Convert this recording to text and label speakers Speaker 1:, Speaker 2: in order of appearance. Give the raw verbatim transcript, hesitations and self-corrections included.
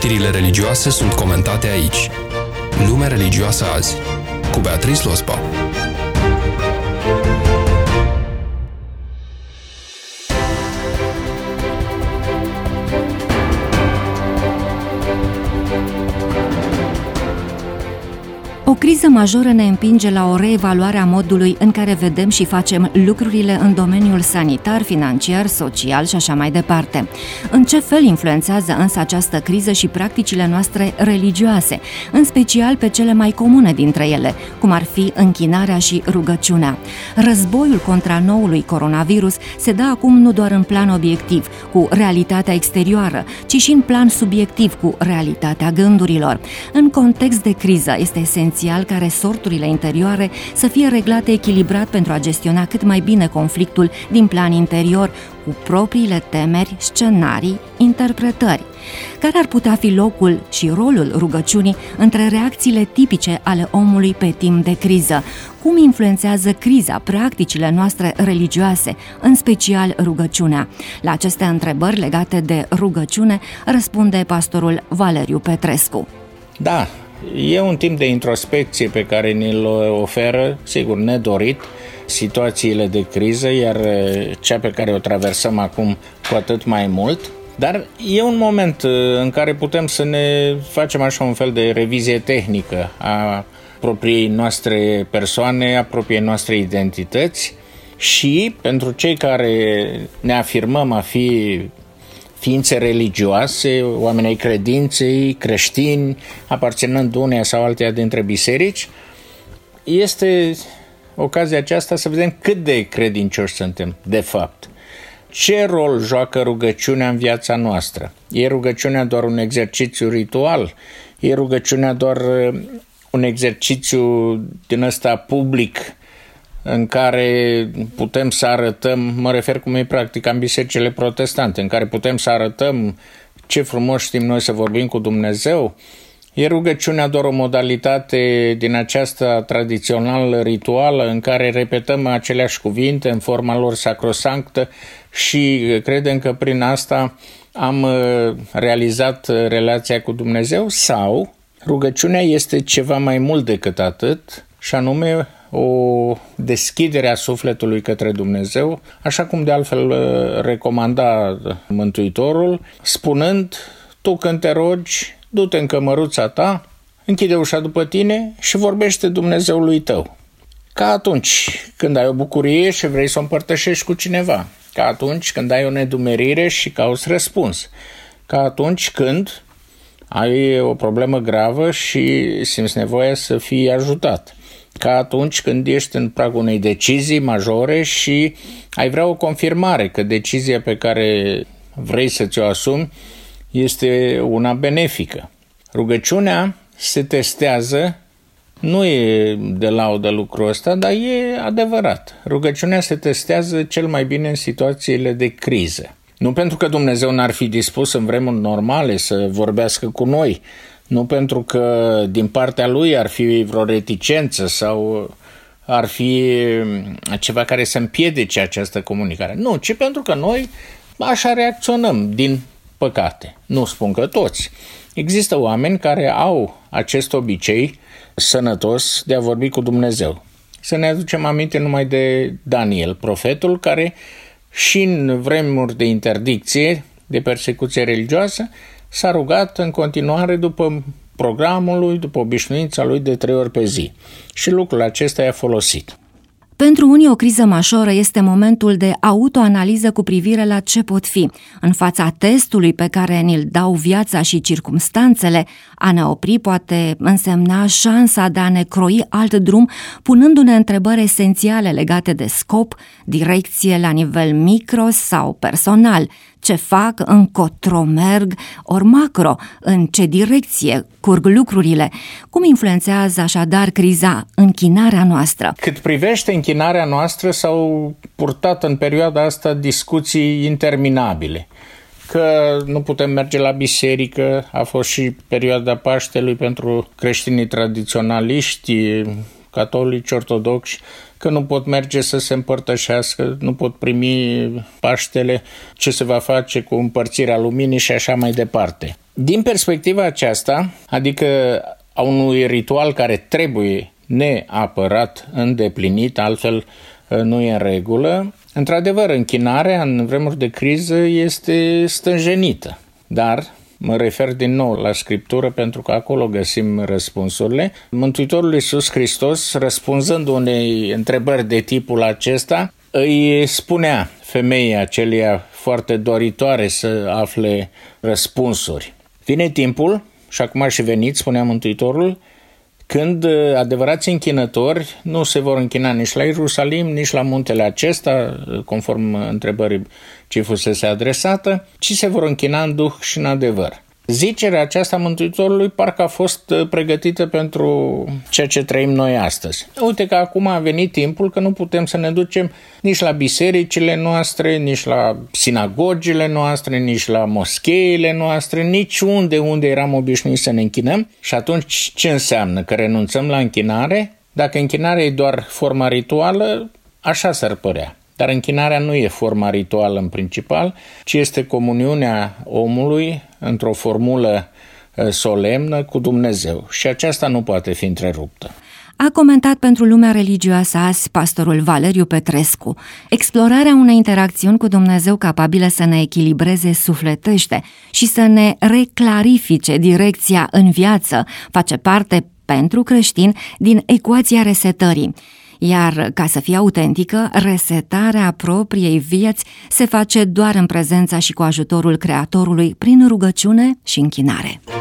Speaker 1: Știrile religioase sunt comentate aici. Lumea religioasă azi, cu Beatrice Lospa.
Speaker 2: O criză majoră ne împinge la o reevaluare a modului în care vedem și facem lucrurile în domeniul sanitar, financiar, social și așa mai departe. În ce fel influențează însă această criză și practicile noastre religioase, în special pe cele mai comune dintre ele, cum ar fi închinarea și rugăciunea? Războiul contra noului coronavirus se dă acum nu doar în plan obiectiv, cu realitatea exterioară, ci și în plan subiectiv, cu realitatea gândurilor. În context de criză este esențial ca resorturile interioare să fie reglate echilibrat pentru a gestiona cât mai bine conflictul din plan interior, cu propriile temeri, scenarii, interpretări. Care ar putea fi locul și rolul rugăciunii între reacțiile tipice ale omului pe timp de criză? Cum influențează criza practicile noastre religioase, în special rugăciunea? La aceste întrebări legate de rugăciune răspunde pastorul Valeriu Petrescu.
Speaker 3: Da, e un timp de introspecție pe care ne-l oferă, sigur, nedorit, situațiile de criză, iar cea pe care o traversăm acum cu atât mai mult. Dar e un moment în care putem să ne facem așa un fel de revizie tehnică a propriei noastre persoane, a propriei noastre identități și pentru cei care ne afirmăm a fi ființe religioase, oameni ai credinței, creștini, aparținând uneia sau alteia dintre biserici, este ocazia aceasta să vedem cât de credincioși suntem, de fapt. Ce rol joacă rugăciunea în viața noastră? E rugăciunea doar un exercițiu ritual? E rugăciunea doar un exercițiu din ăsta public în care putem să arătăm, mă refer cum e practica în bisericile protestante, în care putem să arătăm ce frumos știm noi să vorbim cu Dumnezeu? E rugăciunea doar o modalitate din aceasta tradițională, rituală, în care repetăm aceleași cuvinte în forma lor sacrosanctă și credem că prin asta am realizat relația cu Dumnezeu? Sau rugăciunea este ceva mai mult decât atât, și anume o deschidere a sufletului către Dumnezeu, așa cum de altfel recomanda Mântuitorul, spunând: tu când te rogi, du-te în cămăruța ta, închide ușa după tine și vorbește Dumnezeului tău. Ca atunci când ai o bucurie și vrei să o împărtășești cu cineva, ca atunci când ai o nedumerire și cauți răspuns, ca atunci când ai o problemă gravă și simți nevoia să fii ajutat, ca atunci când ești în pragul unei decizii majore și ai vrea o confirmare că decizia pe care vrei să ți-o asumi este una benefică. Rugăciunea se testează, nu e de laudă lucrul ăsta, dar e adevărat. Rugăciunea se testează cel mai bine în situațiile de criză. Nu pentru că Dumnezeu n-ar fi dispus în vremuri normale să vorbească cu noi, nu pentru că din partea lui ar fi vreo reticență sau ar fi ceva care să împiedice această comunicare. Nu, ci pentru că noi așa reacționăm din păcate. Nu spun că toți. Există oameni care au acest obicei sănătos de a vorbi cu Dumnezeu. Să ne aducem aminte numai de Daniel, profetul, care și în vremuri de interdicție, de persecuție religioasă, s-a rugat în continuare după programul lui, după obișnuința lui de trei ori pe zi. Și lucrul acesta i-a folosit.
Speaker 2: Pentru unii, o criză majoră este momentul de autoanaliză cu privire la ce pot fi. În fața testului pe care ni-l dau viața și circumstanțele, a ne opri poate însemna șansa de a ne croi alt drum, punându-ne întrebări esențiale legate de scop, direcție la nivel micro sau personal. Ce fac, încotro merg, ori macro, în ce direcție curg lucrurile? Cum influențează așadar criza închinarea noastră?
Speaker 3: Cât privește închinarea noastră, s-au purtat în perioada asta discuții interminabile. Că nu putem merge la biserică, a fost și perioada Paștelui pentru creștinii tradiționaliști, catolici, ortodoxi, că nu pot merge să se împărtășească, nu pot primi Paștele, ce se va face cu împărțirea luminii și așa mai departe. Din perspectiva aceasta, adică a unui ritual care trebuie neapărat îndeplinit, altfel nu e în regulă, într-adevăr, închinarea în vremuri de criză este stânjenită, dar mă refer din nou la Scriptură pentru că acolo găsim răspunsurile. Mântuitorul Iisus Hristos, răspunzând unei întrebări de tipul acesta, îi spunea femeii aceleia foarte doritoare să afle răspunsuri. Vine timpul, și acum a și venit, spunea Mântuitorul, când adevărații închinători nu se vor închina nici la Ierusalim, nici la muntele acesta, conform întrebării ce fusese adresată, ci se vor închina în duh și în adevăr. Zicerea aceasta Mântuitorului parcă a fost pregătită pentru ceea ce trăim noi astăzi. Uite că acum a venit timpul că nu putem să ne ducem nici la bisericile noastre, nici la sinagogile noastre, nici la moscheile noastre, nici unde unde eram obișnuiți să ne închinăm. Și atunci ce înseamnă? Că renunțăm la închinare? Dacă închinarea e doar forma rituală, așa s-ar părea. Dar închinarea nu e forma rituală în principal, ci este comuniunea omului într-o formulă solemnă cu Dumnezeu și aceasta nu poate fi întreruptă.
Speaker 2: A comentat pentru Lumea Religioasă azi pastorul Valeriu Petrescu. Explorarea unei interacțiuni cu Dumnezeu capabile să ne echilibreze sufletește și să ne reclarifice direcția în viață face parte, pentru creștin, din ecuația resetării. Iar, ca să fie autentică, resetarea propriei vieți se face doar în prezența și cu ajutorul Creatorului prin rugăciune și închinare.